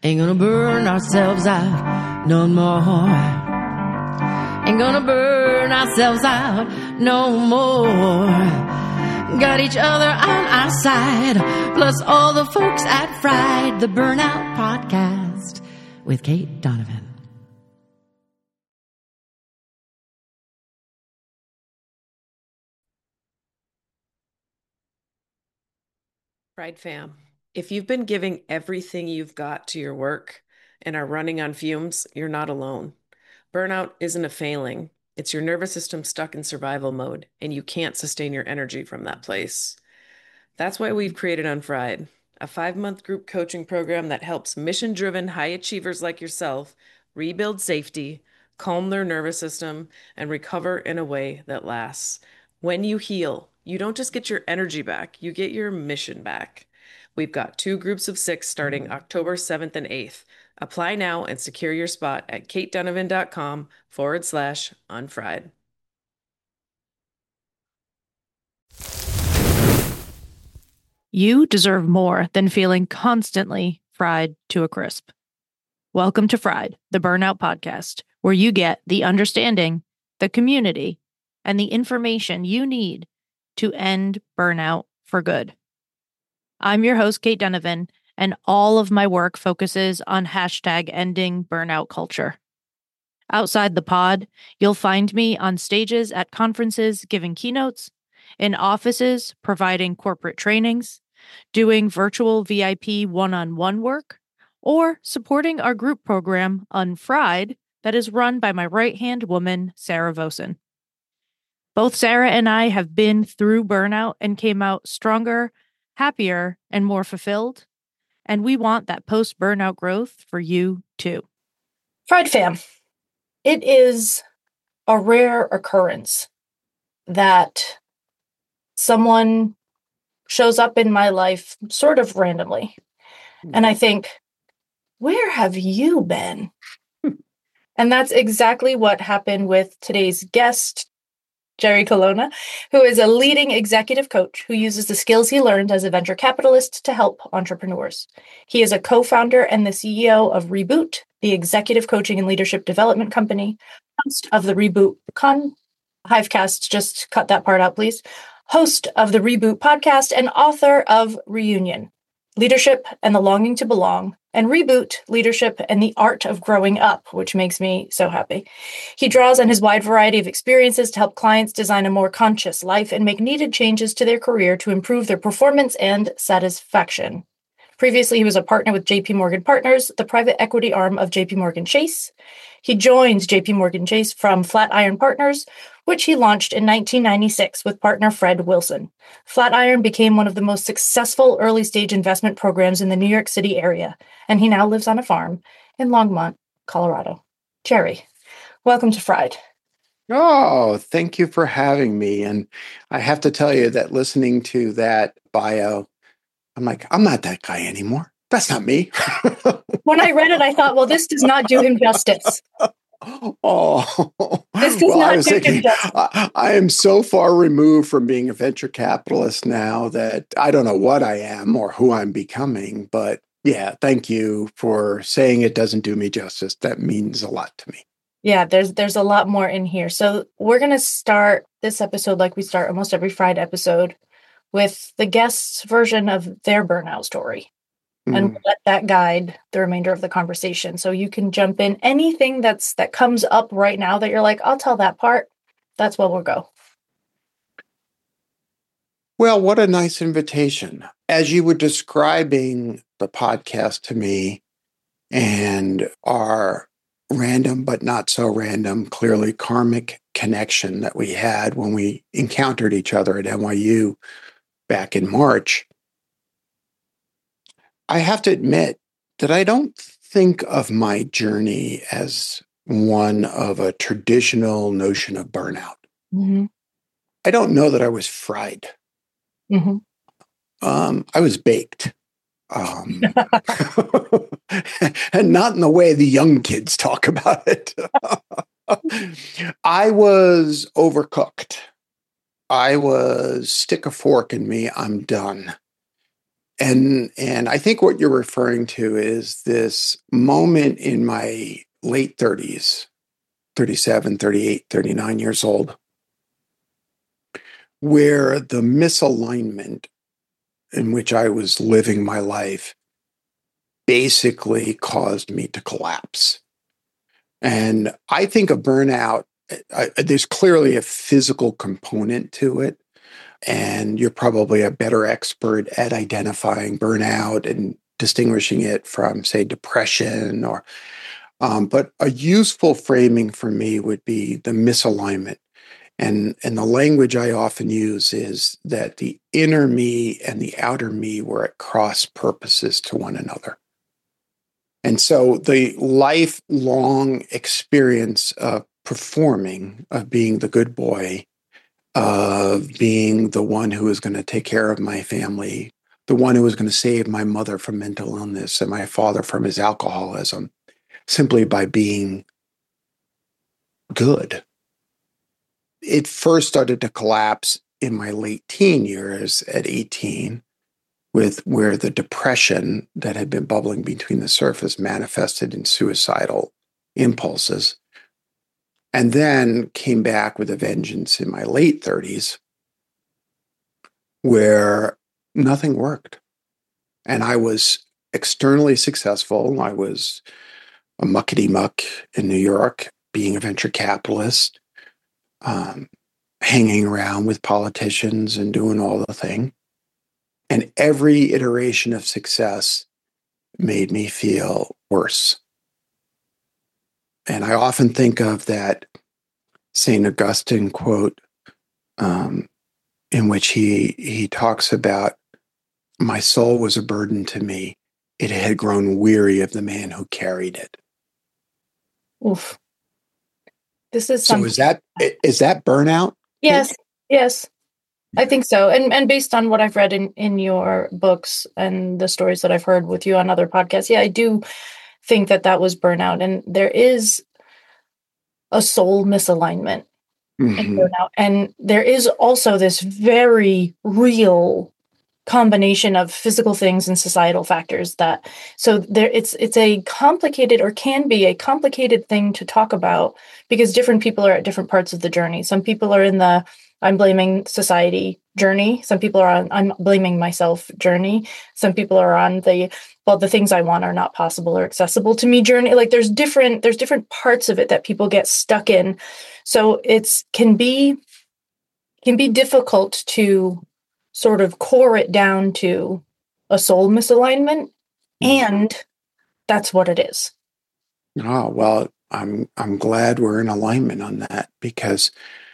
Ain't gonna burn ourselves out no more. Ain't gonna burn ourselves out no more. Got each other on our side, plus all the folks at Fried, the Burnout Podcast with Kate Donovan. Fried fam, if you've been giving everything you've got to your work and are running on fumes, you're not alone. Burnout isn't a failing. It's your nervous system stuck in survival mode, and you can't sustain your energy from that place. That's why we've created Unfried, a 5-month group coaching program that helps mission-driven high achievers like yourself rebuild safety, calm their nervous system, and recover in a way that lasts. When you heal, you don't just get your energy back, you get your mission back. We've got 2 groups of 6 starting October 7th and 8th. Apply now and secure your spot at katedonovan.com/unfried. You deserve more than feeling constantly fried to a crisp. Welcome to Fried, the Burnout Podcast, where you get the understanding, the community, and the information you need to end burnout for good. I'm your host, Kate Donovan, and all of my work focuses on #ending burnout culture. Outside the pod, you'll find me on stages at conferences giving keynotes, in offices providing corporate trainings, doing virtual VIP one-on-one work, or supporting our group program, Unfried, that is run by my right-hand woman, Sarah Vosen. Both Sarah and I have been through burnout and came out stronger, happier, and more fulfilled. And we want that post-burnout growth for you, too. Fried fam, it is a rare occurrence that someone shows up in my life sort of randomly. And I think, where have you been? And that's exactly what happened with today's guest, Jerry Colonna, who is a leading executive coach who uses the skills he learned as a venture capitalist to help entrepreneurs. He is a co-founder and the CEO of Reboot, the executive coaching and leadership development company, host of the Reboot Hivecast, just cut that part out, please, host of the Reboot podcast, and author of Reunion, Leadership and the Longing to Belong, and Reboot, Leadership and the Art of Growing Up, which makes me so happy. He draws on his wide variety of experiences to help clients design a more conscious life and make needed changes to their career to improve their performance and satisfaction. Previously, he was a partner with JP Morgan Partners, the private equity arm of JP Morgan Chase. He joined JP Morgan Chase from Flatiron Partners, which he launched in 1996 with partner Fred Wilson. Flatiron became one of the most successful early-stage investment programs in the New York City area, and he now lives on a farm in Longmont, Colorado. Jerry, welcome to Fried. Oh, thank you for having me. And I have to tell you that listening to that bio, I'm like, I'm not that guy anymore. That's not me. When I read it, I thought, well, this does not do him justice. Oh, this does not do him justice. I am so far removed from being a venture capitalist now that I don't know what I am or who I'm becoming. But yeah, thank you for saying it doesn't do me justice. That means a lot to me. Yeah, there's a lot more in here. So we're going to start this episode like we start almost every Friday episode with the guest's version of their burnout story. And we'll let that guide the remainder of the conversation. So you can jump in anything that comes up right now that you're like, I'll tell that part. That's where we'll go. Well, what a nice invitation. As you were describing the podcast to me and our random but not so random, clearly karmic connection that we had when we encountered each other at NYU back in March, I have to admit that I don't think of my journey as one of a traditional notion of burnout. Mm-hmm. I don't know that I was fried. Mm-hmm. I was baked. And not in the way the young kids talk about it. I was overcooked. I was stick a fork in me, I'm done. And I think what you're referring to is this moment in my late 30s, 37, 38, 39 years old, where the misalignment in which I was living my life basically caused me to collapse. And I think a burnout, there's clearly a physical component to it. And you're probably a better expert at identifying burnout and distinguishing it from, say, depression or, but a useful framing for me would be the misalignment. And the language I often use is that the inner me and the outer me were at cross purposes to one another. And so the lifelong experience of performing, of being the good boy, of being the one who was going to take care of my family, the one who was going to save my mother from mental illness and my father from his alcoholism, simply by being good. It first started to collapse in my late teen years at 18, with where the depression that had been bubbling between the surface manifested in suicidal impulses. And then came back with a vengeance in my late 30s, where nothing worked. And I was externally successful. I was a muckety muck in New York, being a venture capitalist, hanging around with politicians and doing all the thing. And every iteration of success made me feel worse. And I often think of that St. Augustine quote in which he talks about, my soul was a burden to me. It had grown weary of the man who carried it. Oof. This is so is that burnout? Yes. I think so. And based on what I've read in your books and the stories that I've heard with you on other podcasts, I do think that was burnout. And there is a soul misalignment in burnout. And there is also this very real combination of physical things and societal factors it's a complicated, or can be a complicated thing to talk about, because different people are at different parts of the journey. Some people are in the I'm blaming society journey. Some people are on I'm blaming myself journey. Some people are on the things I want are not possible or accessible to me journey. Like there's different parts of it that people get stuck in. So can be difficult to sort of core it down to a soul misalignment, and that's what it is. Oh, well, I'm glad we're in alignment on that, because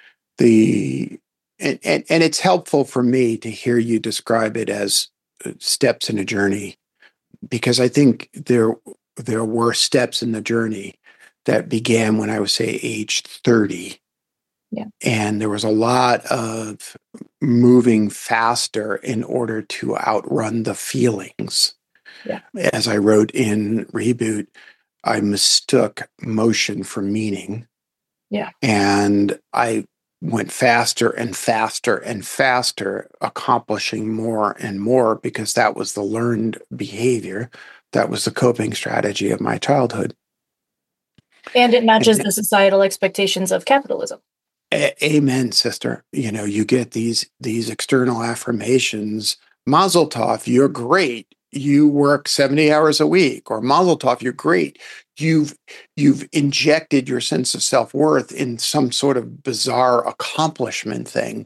and it's helpful for me to hear you describe it as steps in a journey, because I think there were steps in the journey that began when I was, say, age 30. Yeah. And there was a lot of moving faster in order to outrun the feelings. Yeah. As I wrote in Reboot, I mistook motion for meaning. Yeah. And I went faster and faster and faster, accomplishing more and more, because that was the learned behavior. That was the coping strategy of my childhood. And it matches the societal expectations of capitalism. Amen, sister. You get these external affirmations. Mazel tov, you're great. You work 70 hours a week. Or Mazel tov, you're great. You've injected your sense of self-worth in some sort of bizarre accomplishment thing.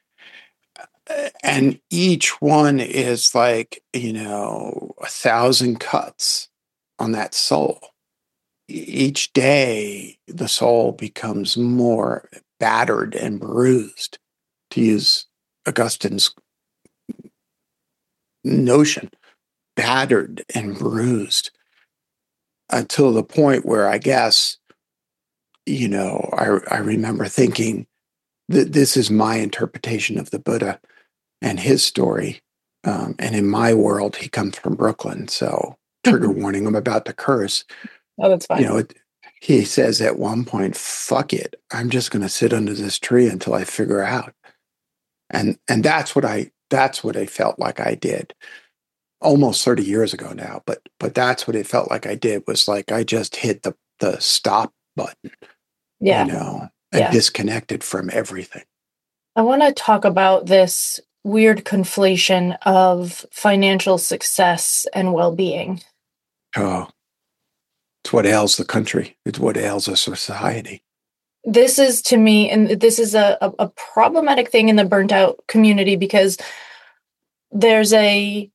And each one is like, 1,000 cuts on that soul. Each day, the soul becomes more battered and bruised, to use Augustine's notion, battered and bruised, until the point where I guess, I remember thinking that this is my interpretation of the Buddha and his story. And in my world, he comes from Brooklyn. So trigger warning, I'm about to curse. Oh, that's fine. He says at one point, fuck it, I'm just going to sit under this tree until I figure out. And that's what I felt like I did. almost 30 years ago now, but that's what it felt like I did, was like I just hit the stop button, Yeah. and Yeah. disconnected from everything. I want to talk about this weird conflation of financial success and well-being. Oh, it's what ails the country. It's what ails a society. This is, to me, and this is a problematic thing in the burnt out community, because there's a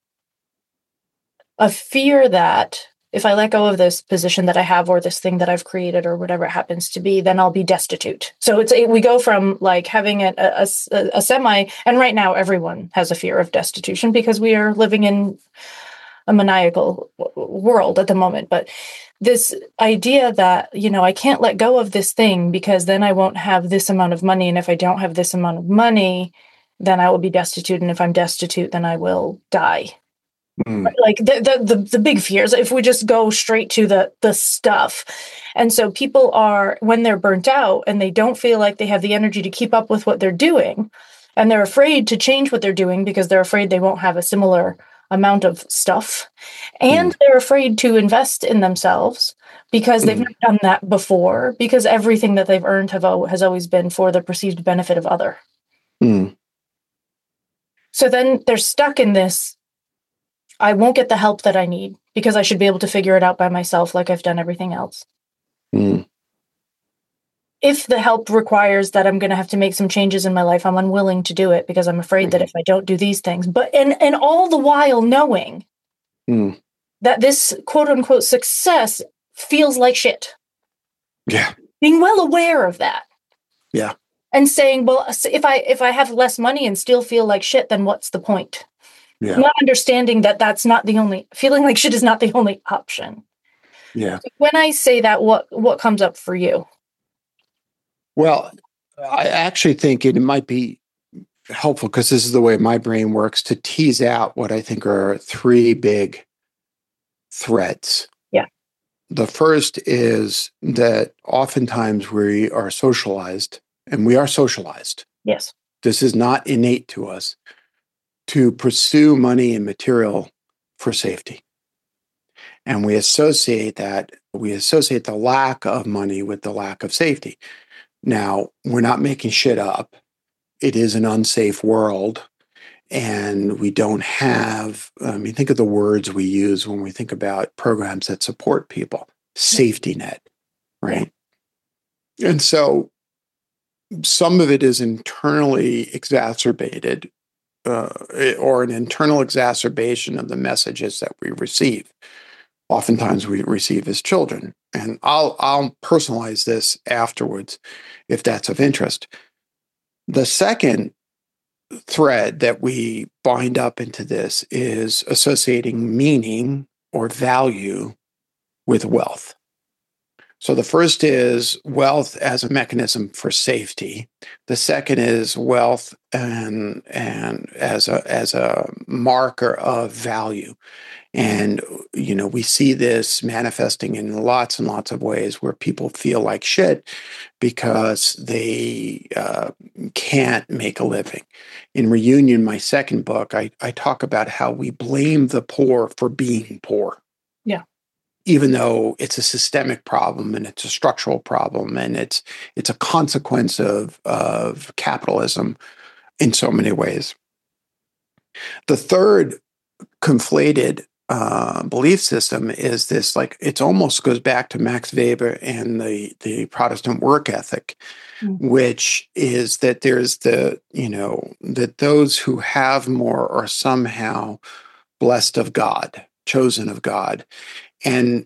fear that if I let go of this position that I have, or this thing that I've created, or whatever it happens to be, then I'll be destitute. So we go from like having a semi, and right now everyone has a fear of destitution because we are living in a maniacal world at the moment. But this idea that, I can't let go of this thing because then I won't have this amount of money. And if I don't have this amount of money, then I will be destitute. And if I'm destitute, then I will die. Like the big fears, if we just go straight to the stuff. And so people are, when they're burnt out and they don't feel like they have the energy to keep up with what they're doing, and they're afraid to change what they're doing because they're afraid they won't have a similar amount of stuff, and they're afraid to invest in themselves because they've never done that before, because everything that they've earned has always been for the perceived benefit of other. So then they're stuck in this, I won't get the help that I need because I should be able to figure it out by myself like I've done everything else. If the help requires that I'm going to have to make some changes in my life, I'm unwilling to do it because I'm afraid that if I don't do these things, but and all the while knowing that this quote unquote success feels like shit. Yeah. Being well aware of that. Yeah. And saying, well, if I have less money and still feel like shit, then what's the point? Yeah. Not understanding that that's not the only, feeling like shit is not the only option. Yeah. When I say that, what comes up for you? Well, I actually think it might be helpful, because this is the way my brain works, to tease out what I think are three big threads. Yeah. The first is that oftentimes we are socialized, and we are socialized. Yes. This is not innate to us, to pursue money and material for safety. And we associate the lack of money with the lack of safety. Now, we're not making shit up. It is an unsafe world. And we don't have, think of the words we use when we think about programs that support people. Safety net, right? Yeah. And so some of it is internally exacerbated, or an internal exacerbation of the messages that we receive. Oftentimes we receive as children. And I'll personalize this afterwards if that's of interest. The second thread that we bind up into this is associating meaning or value with wealth. So the first is wealth as a mechanism for safety. The second is wealth and as a marker of value. And, we see this manifesting in lots and lots of ways where people feel like shit because they can't make a living. In Reunion, my second book, I talk about how we blame the poor for being poor. Yeah. Even though it's a systemic problem and it's a structural problem and it's a consequence of capitalism in so many ways. The third conflated belief system is this, like, it almost goes back to Max Weber and the Protestant work ethic, which is that there's that those who have more are somehow blessed of God, chosen of God. And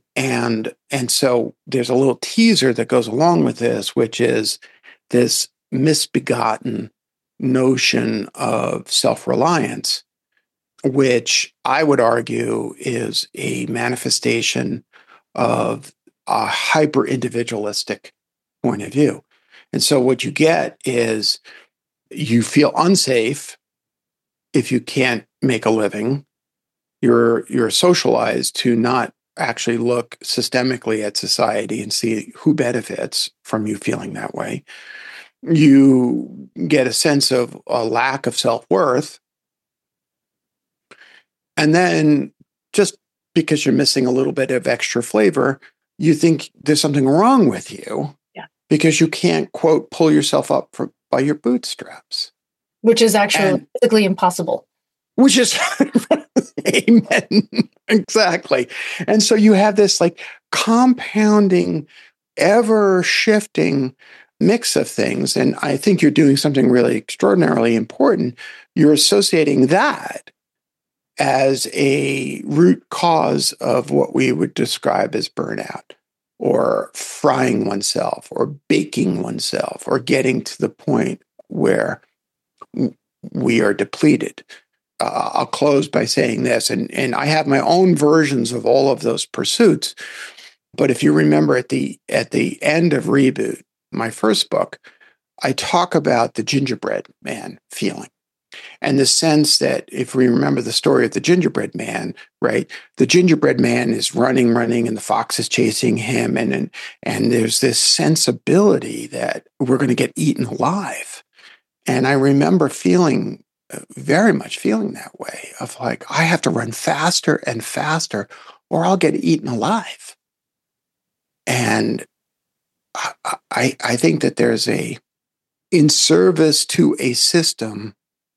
so there's a little teaser that goes along with this, which is this misbegotten notion of self-reliance, which I would argue is a manifestation of a hyper-individualistic point of view. And so what you get is you feel unsafe if you can't make a living. You're socialized to not actually look systemically at society and see who benefits from you feeling that way. You get a sense of a lack of self-worth. And then just because you're missing a little bit of extra flavor, you think there's something wrong with you because you can't, quote, pull yourself up by your bootstraps. Which is actually physically impossible. Which is, amen, exactly. And so you have this like compounding, ever shifting mix of things. And I think you're doing something really extraordinarily important. You're associating that as a root cause of what we would describe as burnout, or frying oneself, or baking oneself, or getting to the point where we are depleted. I'll close by saying this, and I have my own versions of all of those pursuits. But if you remember at the end of Reboot, my first book, I talk about the gingerbread man feeling. And the sense that if we remember the story of the gingerbread man, right? The gingerbread man is running, and the fox is chasing him. And there's this sensibility that we're going to get eaten alive. And I remember very much feeling that way of like, I have to run faster and faster or I'll get eaten alive. And I think that there's in service to a system,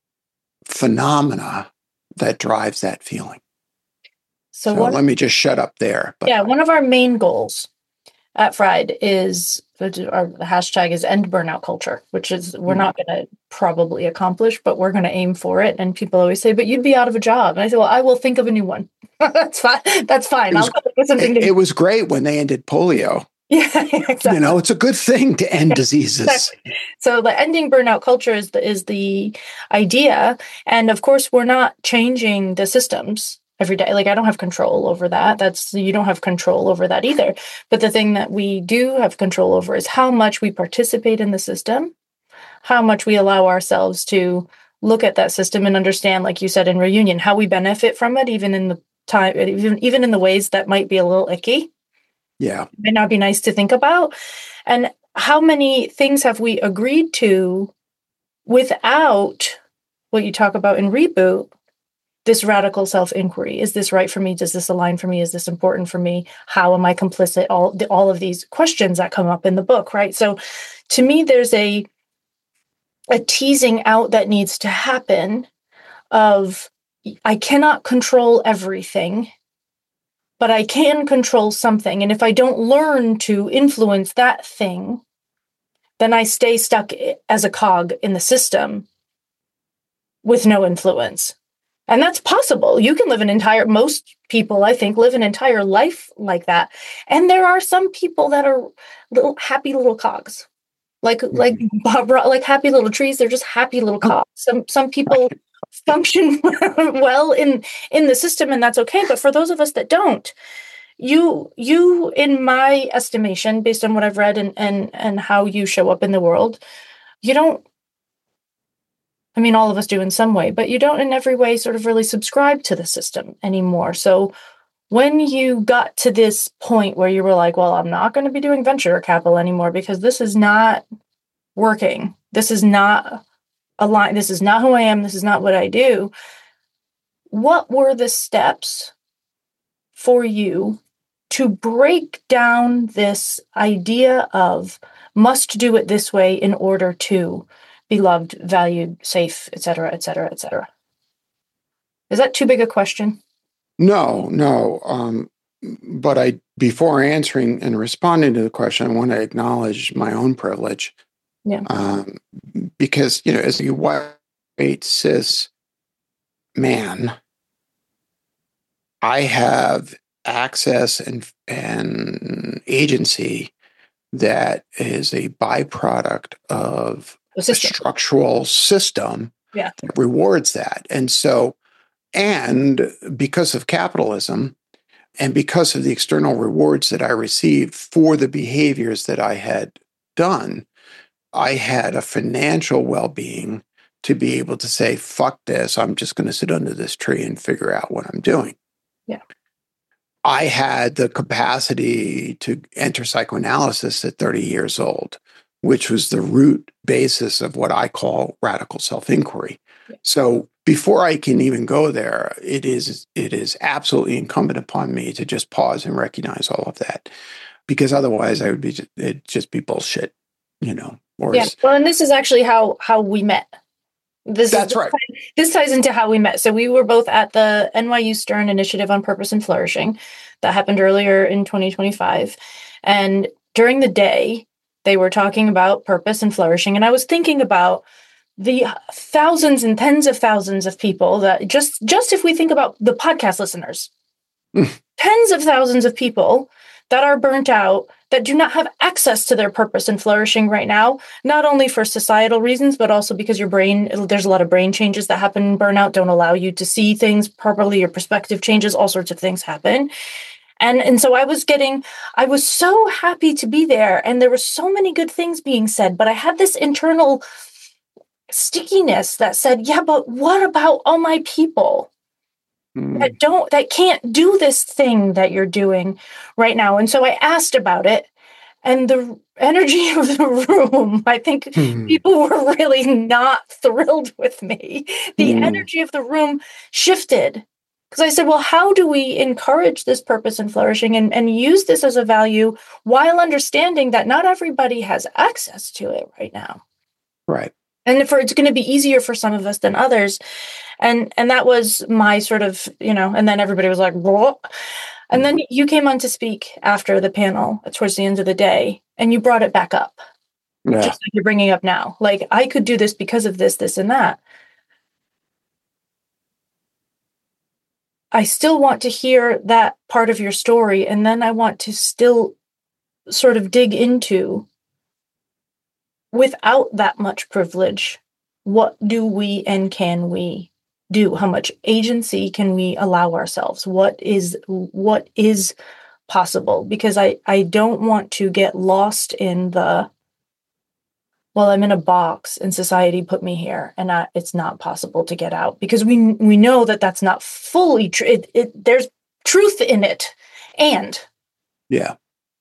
phenomena that drives that feeling. So let me just shut up there. One of our main goals at Fried is, our hashtag is end burnout culture, which is we're not going to probably accomplish, but we're going to aim for it. And people always say, but you'd be out of a job. And I say, well, I will think of a new one. That's fine. That's fine. It was great when they ended polio. Yeah, exactly. It's a good thing to end diseases. Exactly. So the ending burnout culture is the idea. And of course, we're not changing the systems every day. Like, I don't have control over that. You don't have control over that either. But the thing that we do have control over is how much we participate in the system, how much we allow ourselves to look at that system and understand, like you said in Reunion, how we benefit from it, even in the ways that might be a little icky. Yeah. It may not be nice to think about. And how many things have we agreed to without what you talk about in Reboot, this radical self-inquiry? Is this right for me? Does this align for me? Is this important for me? How am I complicit? All of these questions that come up in the book, right? So to me, there's a teasing out that needs to happen of, I cannot control everything, but I can control something. And if I don't learn to influence that thing, then I stay stuck as a cog in the system with no influence. And that's possible. You can most people, I think, live an entire life like that. And there are some people that are happy little cogs, like Bob, like happy little trees. They're just happy little cogs. Some people function well in the system, and that's okay. But for those of us that don't, you, in my estimation, based on what I've read and how you show up in the world, you don't. I mean, all of us do in some way, but you don't in every way sort of really subscribe to the system anymore. So when you got to this point where you were like, well, I'm not going to be doing venture capital anymore because this is not working. This is not aligned. This is not who I am. This is not what I do. What were the steps for you to break down this idea of must do it this way in order to be loved, valued, safe, et cetera, et cetera, et cetera? Is that too big a question? No. But before answering and responding to the question, I want to acknowledge my own privilege. Yeah. Because, as a white cis man, I have access and agency that is a byproduct of a structural system that rewards that. And so, and because of capitalism and because of the external rewards that I received for the behaviors that I had done, I had a financial well-being to be able to say, fuck this, I'm just going to sit under this tree and figure out what I'm doing. Yeah. I had the capacity to enter psychoanalysis at 30 years old, which was the root basis of what I call radical self-inquiry. Yeah. So before I can even go there, it is absolutely incumbent upon me to just pause and recognize all of that, because otherwise it'd just be bullshit, Or Yeah. Well, and this is actually how we met. That's right. This ties into how we met. So we were both at the NYU Stern Initiative on Purpose and Flourishing that happened earlier in 2025. And during the day, they were talking about purpose and flourishing. And I was thinking about the thousands and tens of thousands of people that just if we think about the podcast listeners, tens of thousands of people that are burnt out, that do not have access to their purpose and flourishing right now, not only for societal reasons, but also because there's a lot of brain changes that happen in burnout, don't allow you to see things properly, your perspective changes, all sorts of things happen. And so I was so happy to be there, and there were so many good things being said, but I had this internal stickiness that said, yeah, but what about all my people that can't do this thing that you're doing right now? And so I asked about it, and the energy of the room, I think people were really not thrilled with me. The energy of the room shifted, because I said, well, how do we encourage this purpose and flourishing and use this as a value while understanding that not everybody has access to it right now? Right. And it's going to be easier for some of us than others. And that was my sort of, and then everybody was like, what? And then you came on to speak after the panel towards the end of the day, and you brought it back up. Yeah. Just like you're bringing up now. Like, I could do this because of this, this, and that. I still want to hear that part of your story. And then I want to still sort of dig into, without that much privilege, what do we and can we do? How much agency can we allow ourselves? What is possible? Because I don't want to get lost in I'm in a box and society put me here, and it's not possible to get out, because we know that that's not fully true. There's truth in it. And yeah.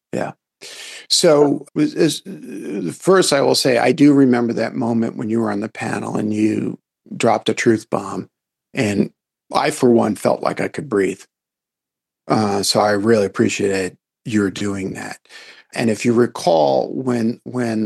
So first, I will say, I do remember that moment when you were on the panel and you dropped a truth bomb, and I, for one, felt like I could breathe. So I really appreciated your doing that. And if you recall, when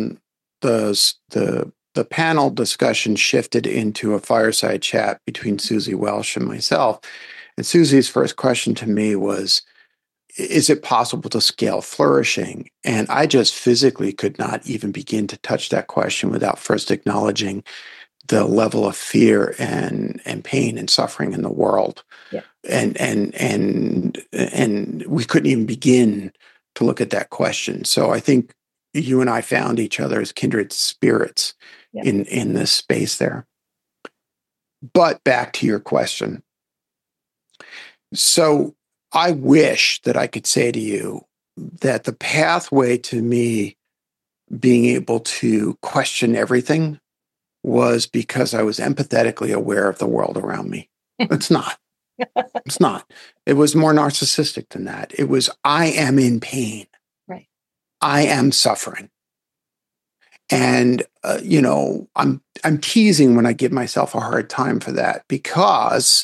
the panel discussion shifted into a fireside chat between Susie Welsh and myself, and Susie's first question to me was, is it possible to scale flourishing? And I just physically could not even begin to touch that question without first acknowledging the level of fear and pain and suffering in the world. Yeah. And we couldn't even begin to look at that question. So I think you and I found each other as kindred spirits in this space there. But back to your question. So I wish that I could say to you that the pathway to me being able to question everything was because I was empathetically aware of the world around me. It's not. It's not. It was more narcissistic than that. It was, I am in pain. Right. I am suffering. And, I'm teasing when I give myself a hard time for that, because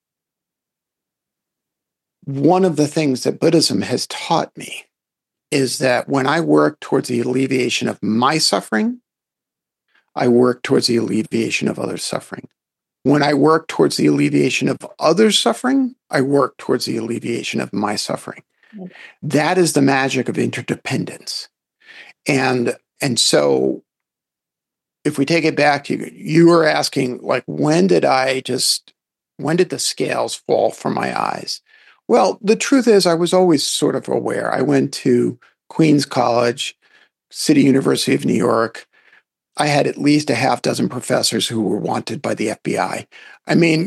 one of the things that Buddhism has taught me is that when I work towards the alleviation of my suffering, I work towards the alleviation of others' suffering. When I work towards the alleviation of others' suffering, I work towards the alleviation of my suffering. Okay. That is the magic of interdependence. And so if we take it back to you were asking, like, when did the scales fall from my eyes? Well, the truth is, I was always sort of aware. I went to Queens College, City University of New York. I had at least a half dozen professors who were wanted by the FBI. I mean,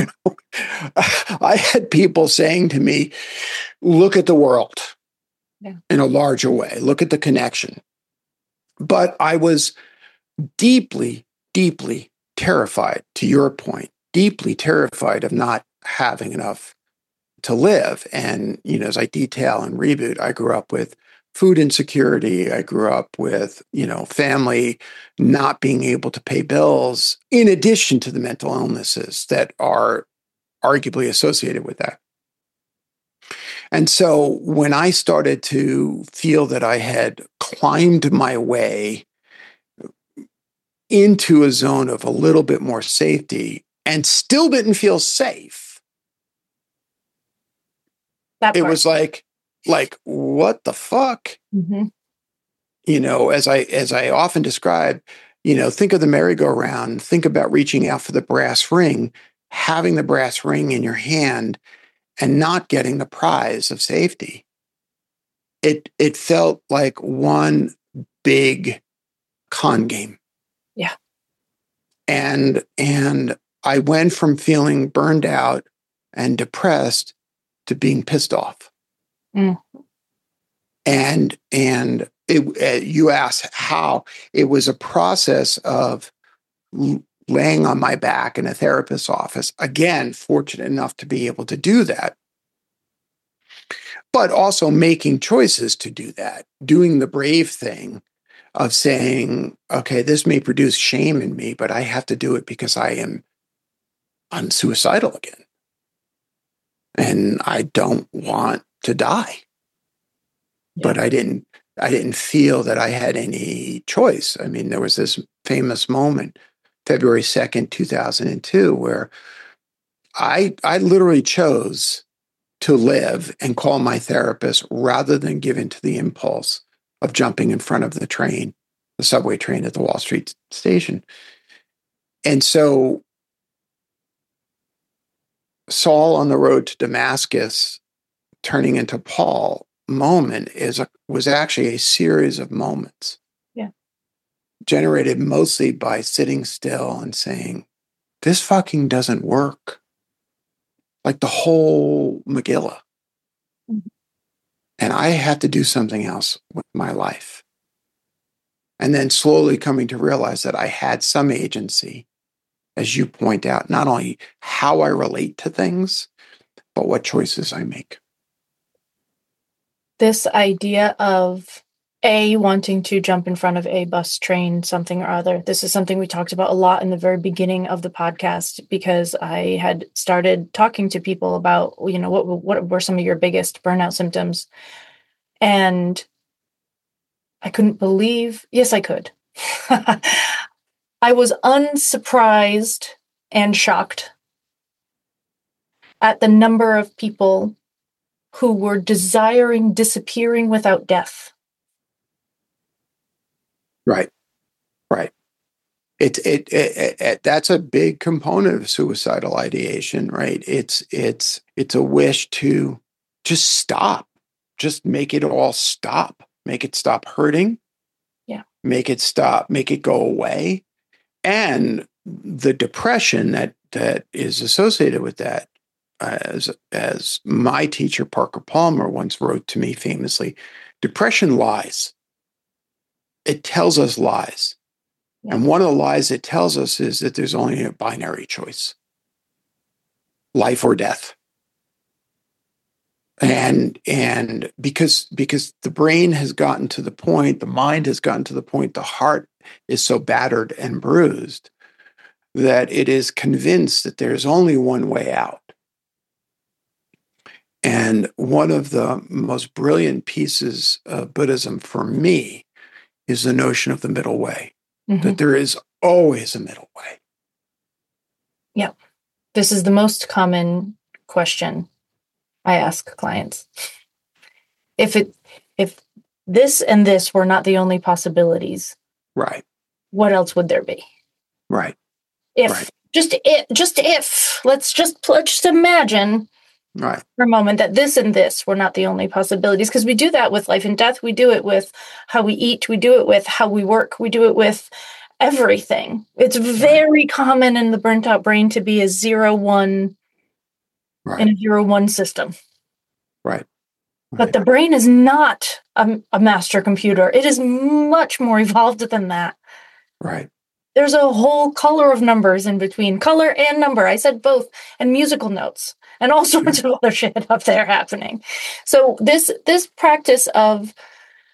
I had people saying to me, look at the world in a larger way, look at the connection. But I was deeply, deeply terrified, to your point, deeply terrified of not having enough to live. And, as I detail in Reboot, I grew up with food insecurity. I grew up with, family not being able to pay bills, in addition to the mental illnesses that are arguably associated with that. And so when I started to feel that I had climbed my way into a zone of a little bit more safety and still didn't feel safe, it was like, what the fuck? Mm-hmm. As I often describe, think of the merry-go-round, think about reaching out for the brass ring, having the brass ring in your hand and not getting the prize of safety. It felt like one big con game. Yeah. And I went from feeling burned out and depressed to being pissed off. Mm. And you asked how. It was a process of laying on my back in a therapist's office. Again, fortunate enough to be able to do that. But also making choices to do that, doing the brave thing of saying, okay, this may produce shame in me, but I have to do it because I'm suicidal again. And I don't want to die. Yeah. But I didn't feel that I had any choice. I mean, there was this famous moment, February 2nd, 2002, where I literally chose to live and call my therapist rather than give in to the impulse of jumping in front of the train, the subway train at the Wall Street station. And so Saul on the road to Damascus, turning into Paul moment was actually a series of moments. Yeah. Generated mostly by sitting still and saying, this fucking doesn't work. Like the whole Megillah. Mm-hmm. And I had to do something else with my life. And then slowly coming to realize that I had some agency, as you point out, not only how I relate to things, but what choices I make. This idea of wanting to jump in front of a bus, train, something or other. This is something we talked about a lot in the very beginning of the podcast, because I had started talking to people about, what were some of your biggest burnout symptoms? And I couldn't believe, yes, I could. I was unsurprised and shocked at the number of people who were desiring disappearing without death. Right. That's a big component of suicidal ideation, right? It's a wish to just stop, just make it all stop, make it stop hurting. Yeah. Make it go away. And the depression that is associated with that, as my teacher, Parker Palmer, once wrote to me famously, depression lies. It tells us lies. Yeah. And one of the lies it tells us is that there's only a binary choice, life or death. And because the brain has gotten to the point, the mind has gotten to the point, the heart is so battered and bruised that it is convinced that there's only one way out. And one of the most brilliant pieces of Buddhism for me is the notion of the middle way, mm-hmm. that there is always a middle way. Yeah. This is the most common question I ask clients. If this and this were not the only possibilities, right, what else would there be? Right. Just if let's just imagine, right, for a moment, that this and this were not the only possibilities, because we do that with life and death. We do it with how we eat. We do it with how we work. We do it with everything. It's very common in the burnt out brain to be a 0-1 in a 0-1 system. Right. But the brain is not a master computer. It is much more evolved than that. Right. There's a whole color of numbers in between, color and number. I said both, and musical notes and all sorts of other shit up there happening. So this practice of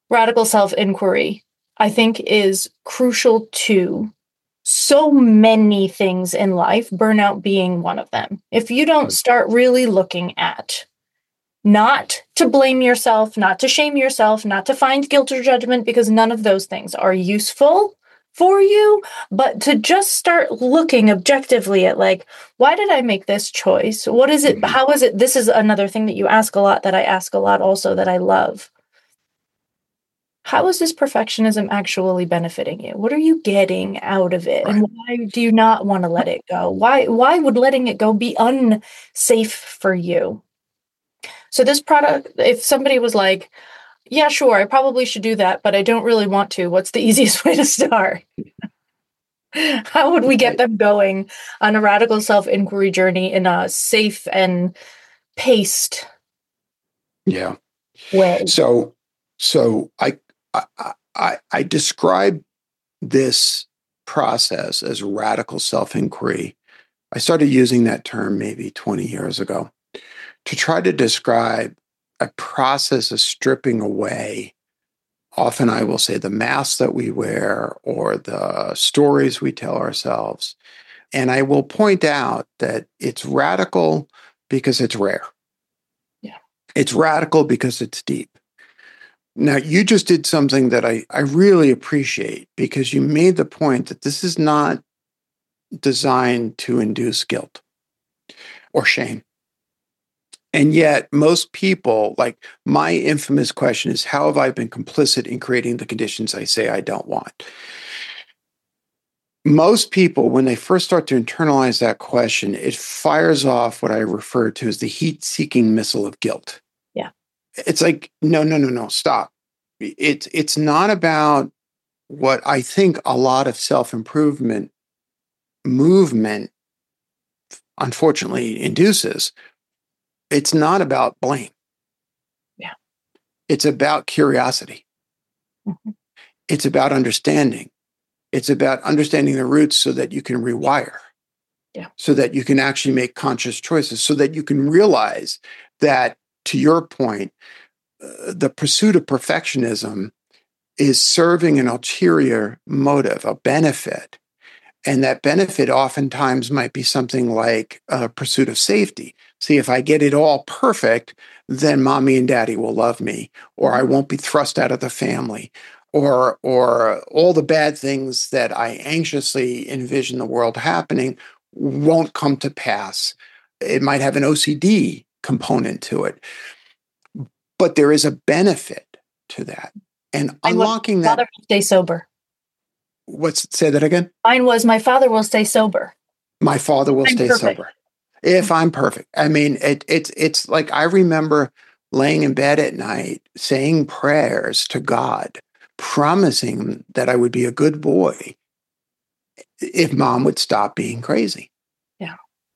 radical self-inquiry, I think, is crucial to so many things in life, burnout being one of them. If you don't start really looking at not to blame yourself, not to shame yourself, not to find guilt or judgment, because none of those things are useful for you, but to just start looking objectively at like, why did I make this choice? What is it? How is it? This is another thing that you ask a lot, that I ask a lot also, that I love. How is this perfectionism actually benefiting you? What are you getting out of it? Right. And why do you not want to let it go? Why would letting it go be unsafe for you? So this product, if somebody was like, yeah, sure, I probably should do that, but I don't really want to, what's the easiest way to start? How would we get them going on a radical self-inquiry journey in a safe and paced way? So I describe this process as radical self-inquiry. I started using that term maybe 20 years ago to try to describe a process of stripping away, often I will say, the masks that we wear or the stories we tell ourselves. And I will point out that it's radical because it's rare. Yeah. It's radical because it's deep. Now, you just did something that I really appreciate, because you made the point that this is not designed to induce guilt or shame. And yet most people, like, my infamous question is, how have I been complicit in creating the conditions I say I don't want? Most people, when they first start to internalize that question, it fires off what I refer to as the heat-seeking missile of guilt. Yeah. It's like, no, stop. It's not about what I think a lot of self-improvement movement, unfortunately, induces. It's not about blame. Yeah. It's about curiosity. Mm-hmm. It's about understanding. It's about understanding the roots so that you can rewire. Yeah. So that you can actually make conscious choices, so that you can realize that, to your point, the pursuit of perfectionism is serving an ulterior motive, a benefit. And that benefit oftentimes might be something like a pursuit of safety. See, if I get it all perfect, then mommy and daddy will love me, or I won't be thrust out of the family, or all the bad things that I anxiously envision the world happening won't come to pass. It might have an OCD component to it, but there is a benefit to that. And unlocking that. Father will stay sober. Say that again? Mine was, my father will stay sober. My father will stay sober. If I'm perfect. I mean, it's like, I remember laying in bed at night, saying prayers to God, promising that I would be a good boy if mom would stop being crazy. Yeah.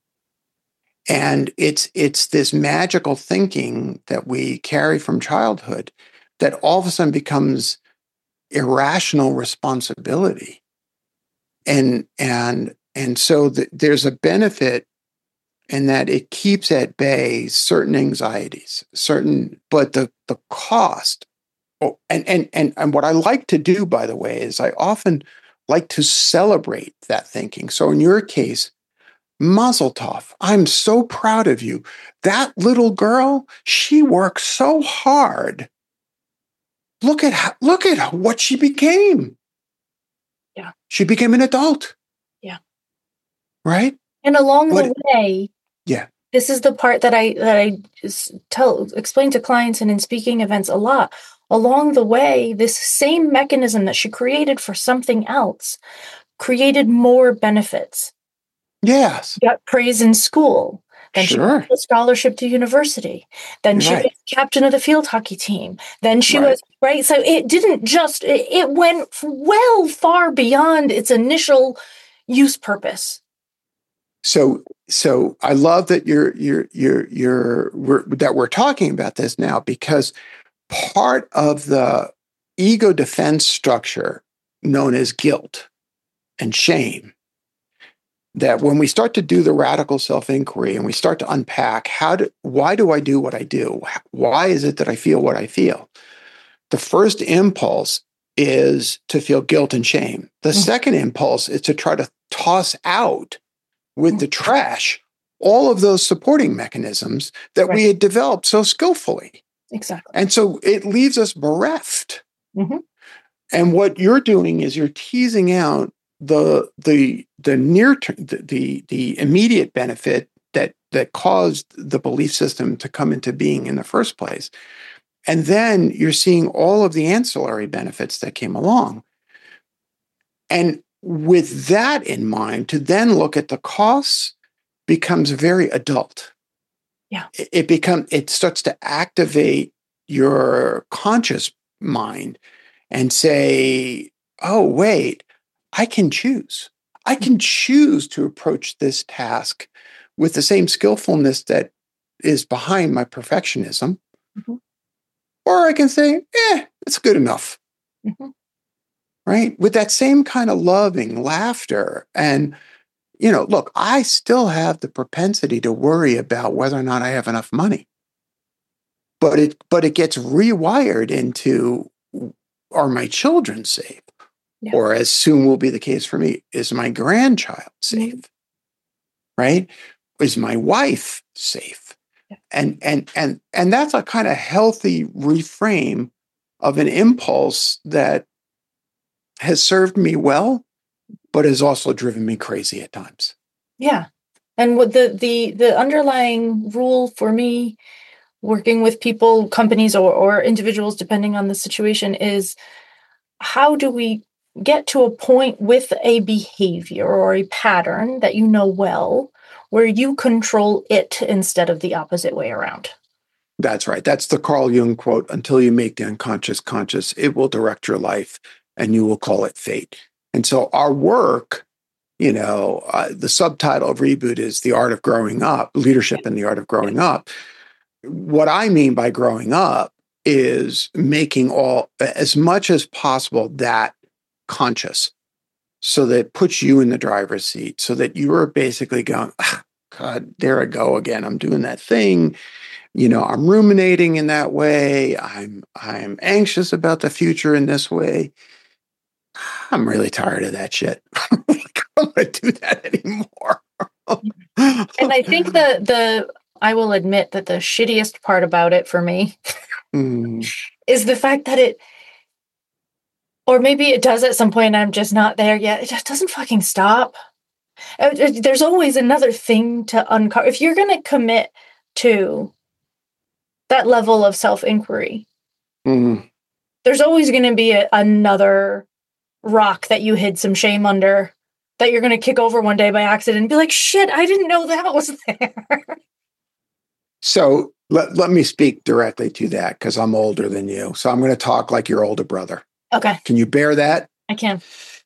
And it's this magical thinking that we carry from childhood that all of a sudden becomes irrational responsibility. And so there's a benefit in that it keeps at bay certain anxieties, but the cost. Oh, and what I like to do, by the way, is I often like to celebrate that thinking. So in your case, Mazel tov, I'm so proud of you. That little girl, she worked so hard. Look at what she became. Yeah. She became an adult. Yeah. Right? And along the way, yeah. This is the part that I explain to clients and in speaking events a lot. Along the way, this same mechanism that she created for something else created more benefits. Yes. She got praise in school. Then she got a scholarship to university. Then she was captain of the field hockey team. Then she was, right? So it didn't just, it went well far beyond its initial use purpose. So I love that we're talking about this now, because part of the ego defense structure known as guilt and shame, that when we start to do the radical self-inquiry and we start to unpack why do I do what I do? Why is it that I feel what I feel? The first impulse is to feel guilt and shame. The second impulse is to try to toss out with the trash all of those supporting mechanisms that we had developed so skillfully. Exactly. And so it leaves us bereft. Mm-hmm. And what you're doing is you're teasing out the near term, the immediate benefit that caused the belief system to come into being in the first place. And then you're seeing all of the ancillary benefits that came along. And with that in mind, to then look at the costs becomes very adult. Yeah. It starts to activate your conscious mind and say, oh, wait, I can choose. I can choose to approach this task with the same skillfulness that is behind my perfectionism. Mm-hmm. Or I can say, it's good enough. Mm-hmm. Right? With that same kind of loving laughter. And, look, I still have the propensity to worry about whether or not I have enough money. But it gets rewired into, are my children safe? Yeah. Or as soon will be the case for me, is my grandchild safe? Mm-hmm. Right? Is my wife safe? Yeah. And that's a kind of healthy reframe of an impulse that has served me well, but has also driven me crazy at times. Yeah. And what the underlying rule for me, working with people, companies, or individuals, depending on the situation, is how do we get to a point with a behavior or a pattern that you know well, where you control it instead of the opposite way around? That's right. That's the Carl Jung quote, until you make the unconscious conscious, it will direct your life and you will call it fate. And so our work, the subtitle of Reboot is The Art of Growing Up, Leadership in the Art of Growing Up. What I mean by growing up is making as much as possible that conscious, so that it puts you in the driver's seat, so that you are basically going, God, there I go again. I'm doing that thing. I'm ruminating in that way. I'm anxious about the future in this way. I'm really tired of that shit. I don't want to do that anymore. And I think I will admit that the shittiest part about it for me is the fact that or maybe it does at some point and I'm just not there yet. It just doesn't fucking stop. There's always another thing to uncover. If you're going to commit to that level of self-inquiry, there's always going to be another rock that you hid some shame under that you're going to kick over one day by accident and be like, shit, I didn't know that was there. So let me speak directly to that, because I'm older than you. So I'm going to talk like your older brother. Okay. Can you bear that? I can.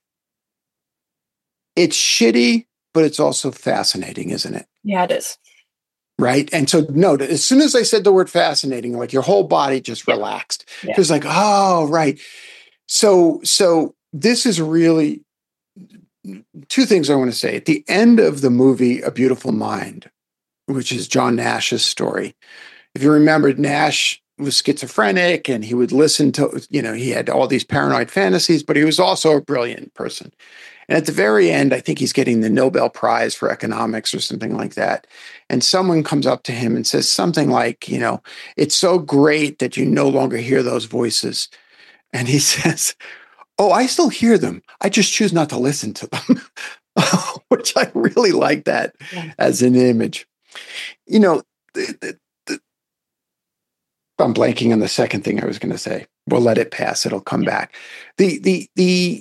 It's shitty, but it's also fascinating, isn't it? Yeah, it is. Right. And so note, as soon as I said the word fascinating, like your whole body just relaxed. Yeah. It was like, oh, right. So this is really two things I want to say. At the end of the movie, A Beautiful Mind, which is John Nash's story. If you remember, Nash was schizophrenic and he would listen to, he had all these paranoid fantasies, but he was also a brilliant person. And at the very end, I think he's getting the Nobel Prize for economics or something like that. And someone comes up to him and says something like, it's so great that you no longer hear those voices. And he says, oh, I still hear them. I just choose not to listen to them, which I really like that as an image. I'm blanking on the second thing I was going to say. We'll let it pass. It'll come back. The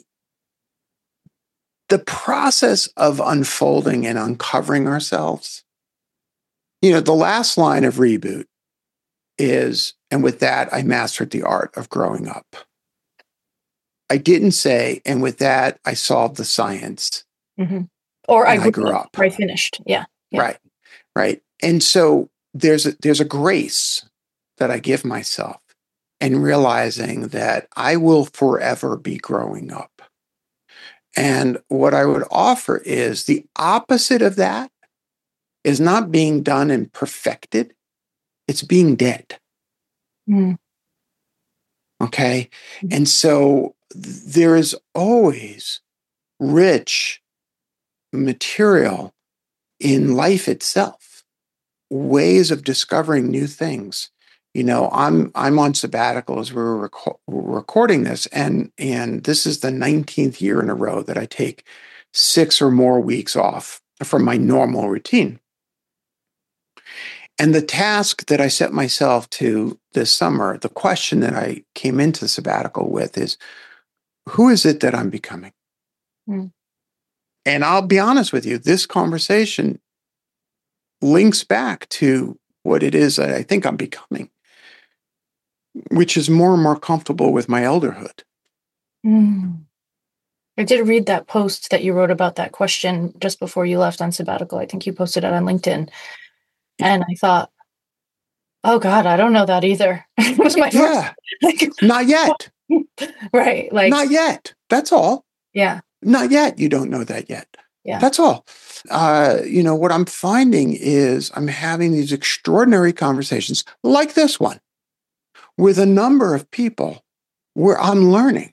process of unfolding and uncovering ourselves, the last line of Reboot is, and with that, I mastered the art of growing up. I didn't say, and with that, I solved the science. Mm-hmm. Or I grew up. Or I finished. Yeah. Right. And so there's a grace that I give myself in realizing that I will forever be growing up. And what I would offer is the opposite of that is not being done and perfected. It's being dead. Mm. Okay. And so there is always rich material in life itself, ways of discovering new things. I'm on sabbatical as we're recording this, and this is the 19th year in a row that I take 6 or more weeks off from my normal routine. And the task that I set myself to this summer, the question that I came into the sabbatical with is, who is it that I'm becoming? Mm. And I'll be honest with you, this conversation links back to what it is that I think I'm becoming, which is more and more comfortable with my elderhood. Mm. I did read that post that you wrote about that question just before you left on sabbatical. I think you posted it on LinkedIn. And I thought, oh God, I don't know that either. It was my first. Not yet. Right. Not yet. That's all. Yeah. Not yet. You don't know that yet. Yeah. That's all. What I'm finding is I'm having these extraordinary conversations like this one with a number of people where I'm learning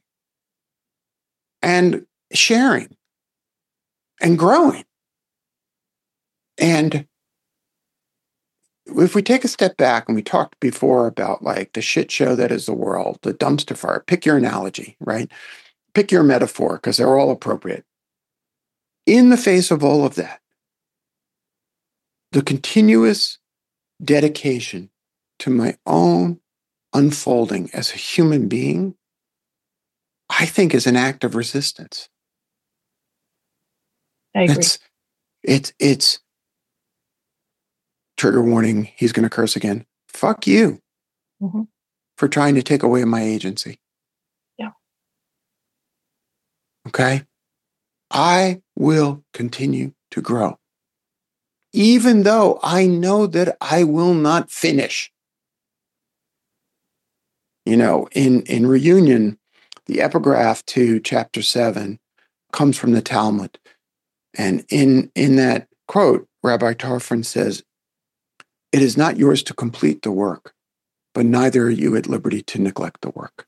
and sharing and growing. And if we take a step back, and we talked before about like the shit show that is the world, the dumpster fire, pick your analogy, right? Pick your metaphor, because they're all appropriate. In the face of all of that, the continuous dedication to my own unfolding as a human being, I think is an act of resistance. I agree. It's trigger warning, he's going to curse again. Fuck you for trying to take away my agency. Yeah. Okay? I will continue to grow, even though I know that I will not finish. In Reunion, the epigraph to chapter 7 comes from the Talmud. And in that quote, Rabbi Tarfon says, "It is not yours to complete the work, but neither are you at liberty to neglect the work."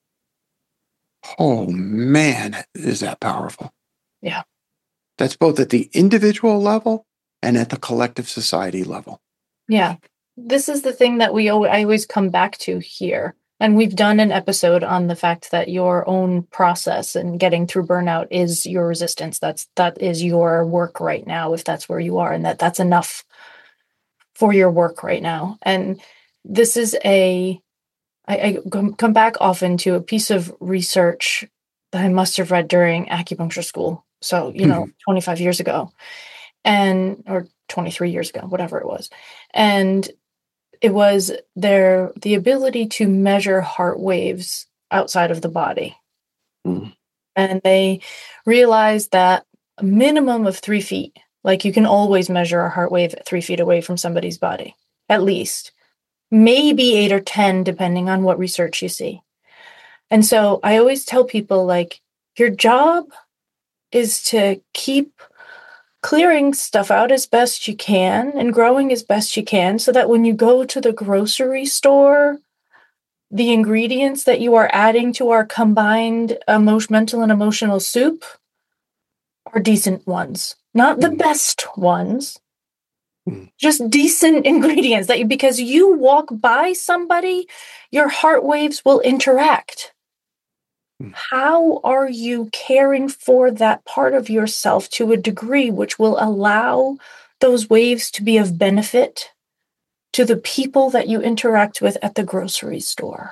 Oh man, is that powerful. Yeah. That's both at the individual level and at the collective society level. Yeah. This is the thing that I always come back to here. And we've done an episode on the fact that your own process and getting through burnout is your resistance. That is your work right now, if that's where you are, and that's enough for your work right now. And this is I come back often to a piece of research that I must have read during acupuncture school. So, 25 years ago or 23 years ago, whatever it was. And it was the ability to measure heart waves outside of the body. Mm. And they realized that a minimum of 3 feet, like you can always measure a heart wave at 3 feet away from somebody's body, at least. Maybe 8 or 10, depending on what research you see. And so I always tell people, like, your job is to keep clearing stuff out as best you can and growing as best you can, so that when you go to the grocery store, the ingredients that you are adding to our combined mental and emotional soup are decent ones, not the best ones. Just decent ingredients because you walk by somebody, your heart waves will interact. How are you caring for that part of yourself to a degree which will allow those waves to be of benefit to the people that you interact with at the grocery store?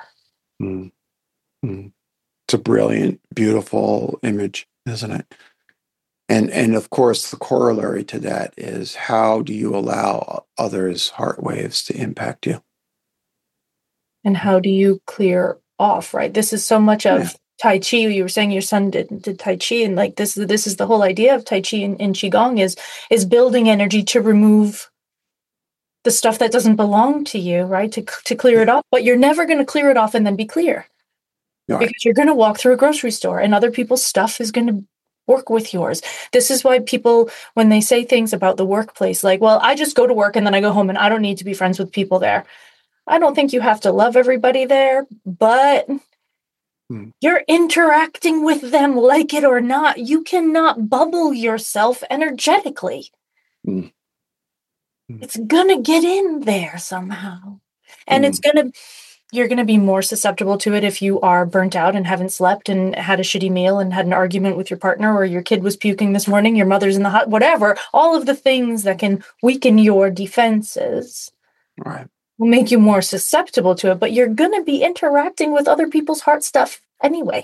It's a brilliant, beautiful image, isn't it? And of course, the corollary to that is, how do you allow others' heart waves to impact you? And how do you clear off, right? This is so much of Tai Chi. You were saying your son did Tai Chi, and like this is the whole idea of Tai Chi and Qigong is building energy to remove the stuff that doesn't belong to you, right? To clear it off. But you're never going to clear it off and then be clear. Right. Because you're going to walk through a grocery store and other people's stuff is going to work with yours. This is why people, when they say things about the workplace, like, well, I just go to work and then I go home and I don't need to be friends with people there. I don't think you have to love everybody there, but You're interacting with them, like it or not. You cannot bubble yourself energetically. Mm. It's gonna get in there somehow. And you're gonna be more susceptible to it if you are burnt out and haven't slept and had a shitty meal and had an argument with your partner, or your kid was puking this morning, your mother's in the hot, whatever. All of the things that can weaken your defenses will make you more susceptible to it, but you're gonna be interacting with other people's heart stuff anyway.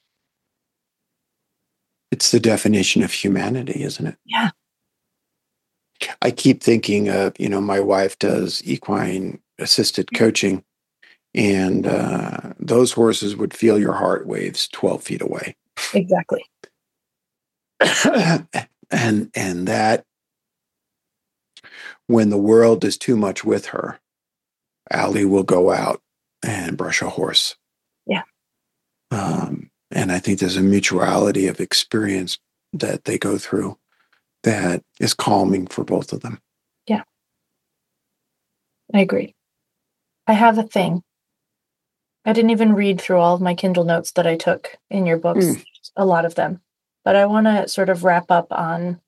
It's the definition of humanity, isn't it? Yeah. I keep thinking of, my wife does equine assisted coaching, and those horses would feel your heart waves 12 feet away. Exactly. and that when the world is too much with her, Allie will go out and brush a horse. Yeah. And I think there's a mutuality of experience that they go through that is calming for both of them. Yeah. I agree. I have a thing. I didn't even read through all of my Kindle notes that I took in your books, a lot of them. But I want to sort of wrap up on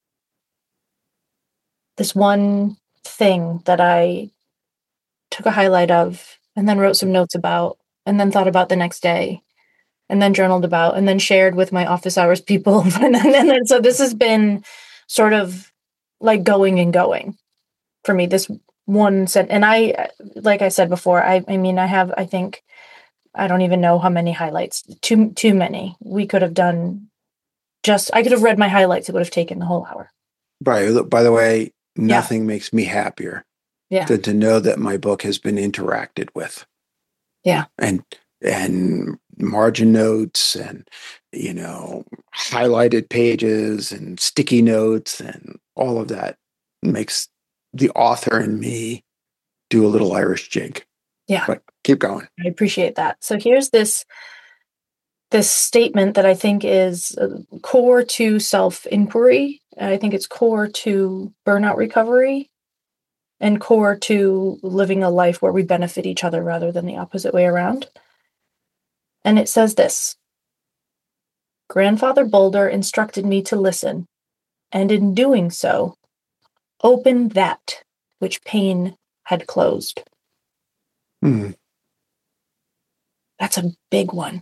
this one thing that I took a highlight of and then wrote some notes about and then thought about the next day and then journaled about and then shared with my office hours people. and so this has been sort of like going and going for me, this one sentence. And I, like I said before, I think, I don't even know how many highlights, too many. We could have done I could have read my highlights. It would have taken the whole hour. By the way, nothing makes me happier than to know that my book has been interacted with. Yeah. And margin notes and, highlighted pages and sticky notes and all of that makes the author and me do a little Irish jig. Yeah. But keep going. I appreciate that. So here's this statement that I think is core to self-inquiry. I think it's core to burnout recovery and core to living a life where we benefit each other rather than the opposite way around. And it says this: Grandfather Boulder instructed me to listen, and in doing so, open that which pain had closed. That's a big one.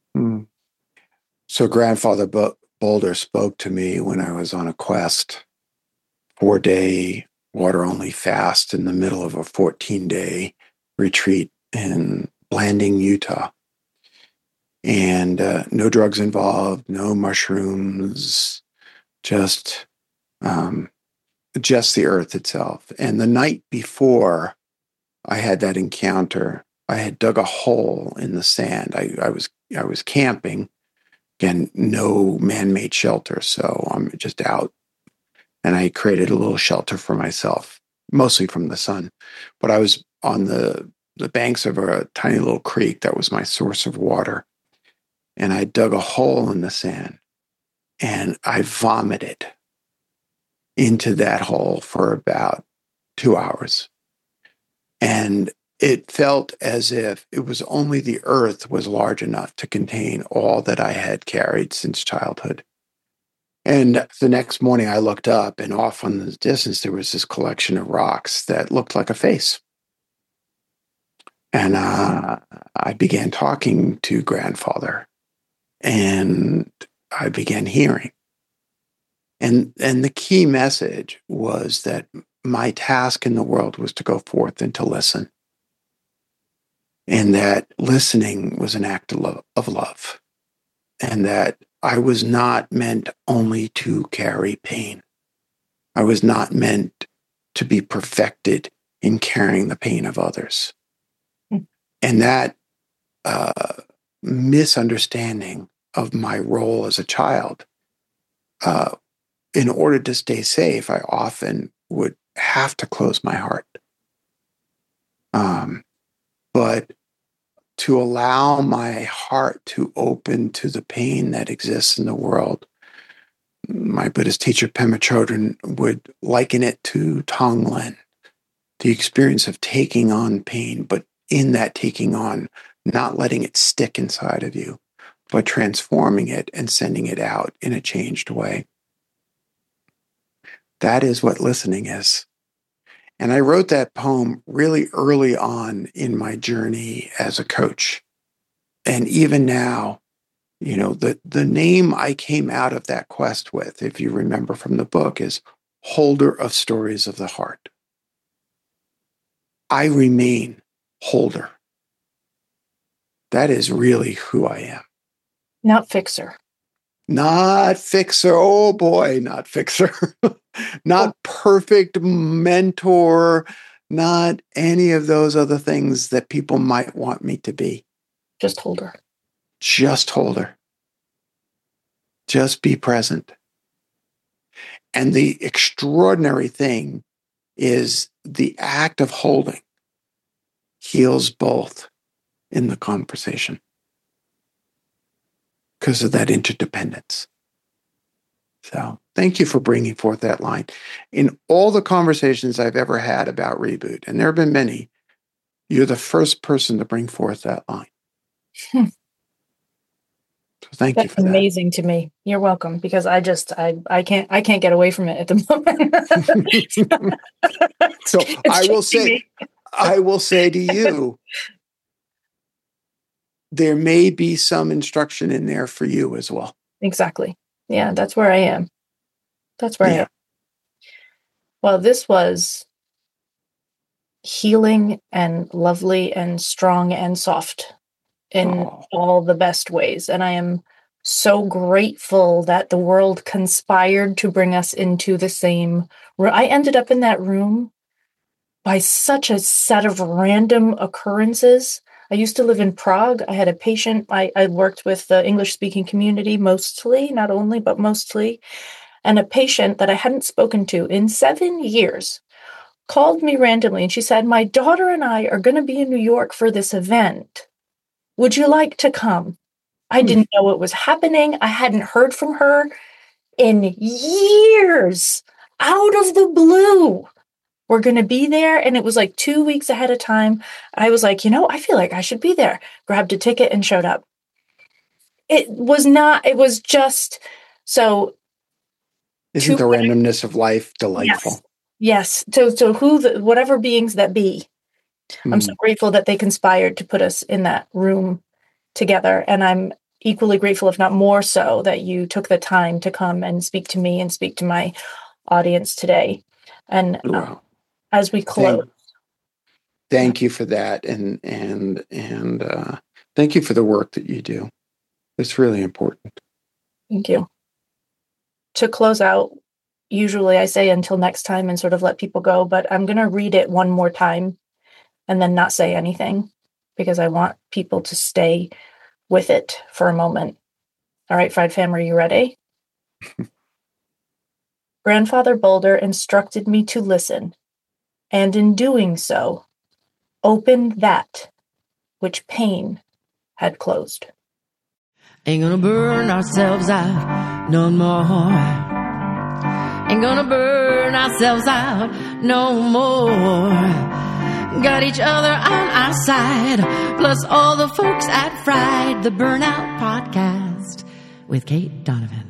So Grandfather Boulder spoke to me when I was on a quest, 4-day water-only fast in the middle of a 14-day retreat in Blanding, Utah. And no drugs involved, no mushrooms, just the earth itself. And the night before I had that encounter, I had dug a hole in the sand. I was camping. Again, no man-made shelter, so I'm just out. And I created a little shelter for myself, mostly from the sun. But I was on the banks of a tiny little creek that was my source of water. And I dug a hole in the sand, and I vomited into that hole for about 2 hours. And it felt as if it was only the earth was large enough to contain all that I had carried since childhood. And the next morning I looked up, and off on the distance, there was this collection of rocks that looked like a face. And I began talking to Grandfather, and I began hearing. And the key message was that my task in the world was to go forth and to listen. And that listening was an act of love. And that I was not meant only to carry pain. I was not meant to be perfected in carrying the pain of others. And that misunderstanding of my role as a child, in order to stay safe, I often would have to close my heart. But to allow my heart to open to the pain that exists in the world, my Buddhist teacher Pema Chodron would liken it to Tonglen, the experience of taking on pain, but in that taking on, not letting it stick inside of you, but transforming it and sending it out in a changed way. That is what listening is. And I wrote that poem really early on in my journey as a coach. And even now, the name I came out of that quest with, if you remember from the book, is Holder of Stories of the Heart. I remain holder. That is really who I am. Not fixer. Not fixer. Oh boy, not fixer. Not perfect mentor. Not any of those other things that people might want me to be. Just holder. Just holder. Just be present. And the extraordinary thing is the act of holding heals both in the conversation because of that interdependence. So thank you for bringing forth that line. In all the conversations I've ever had about Reboot, and there have been many, you're the first person to bring forth that line. So thank you for that. That's amazing to me. You're welcome, because I can't get away from it at the moment. So I will say to you, there may be some instruction in there for you as well. Exactly. Yeah, that's where I am. I am. Well, this was healing and lovely and strong and soft in all the best ways. And I am so grateful that the world conspired to bring us into the same room. I ended up in that room by such a set of random occurrences. I used to live in Prague. I had a patient. I worked with the English-speaking community mostly, not only, but mostly. And a patient that I hadn't spoken to in 7 years called me randomly, and she said, "My daughter and I are going to be in New York for this event. Would you like to come?" I didn't know it was happening. I hadn't heard from her in years. Out of the blue, we're going to be there. And it was like 2 weeks ahead of time. I was like, I feel like I should be there. Grabbed a ticket and showed up. It was just so. Isn't the randomness of life delightful? Yes. So whatever beings that be, I'm so grateful that they conspired to put us in that room together. And I'm equally grateful, if not more so, that you took the time to come and speak to me and speak to my audience today. And as we close, thank you for that, and thank you for the work that you do. It's really important. Thank you. To close out, usually I say until next time and sort of let people go, but I'm going to read it one more time and then not say anything, because I want people to stay with it for a moment. All right, Fried Fam, are you ready? Grandfather Boulder instructed me to listen, and in doing so, opened that which pain had closed. Ain't gonna burn ourselves out no more. Ain't gonna burn ourselves out no more. Got each other on our side, plus all the folks at Fried, the Burnout Podcast with Kate Donovan.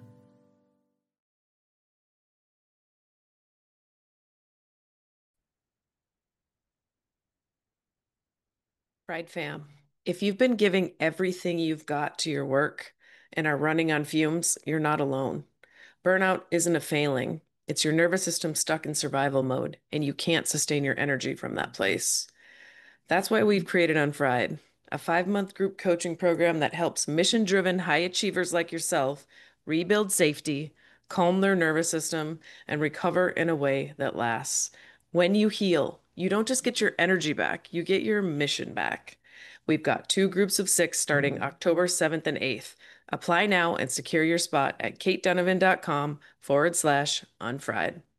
Fried Fam, if you've been giving everything you've got to your work and are running on fumes, you're not alone. Burnout isn't a failing. It's your nervous system stuck in survival mode, and you can't sustain your energy from that place. That's why we've created Unfried, a 5-month group coaching program that helps mission-driven high achievers like yourself rebuild safety, calm their nervous system, and recover in a way that lasts. When you heal, you don't just get your energy back, you get your mission back. We've got 2 groups of 6 starting October 7th and 8th. Apply now and secure your spot at katedonovan.com/unfried.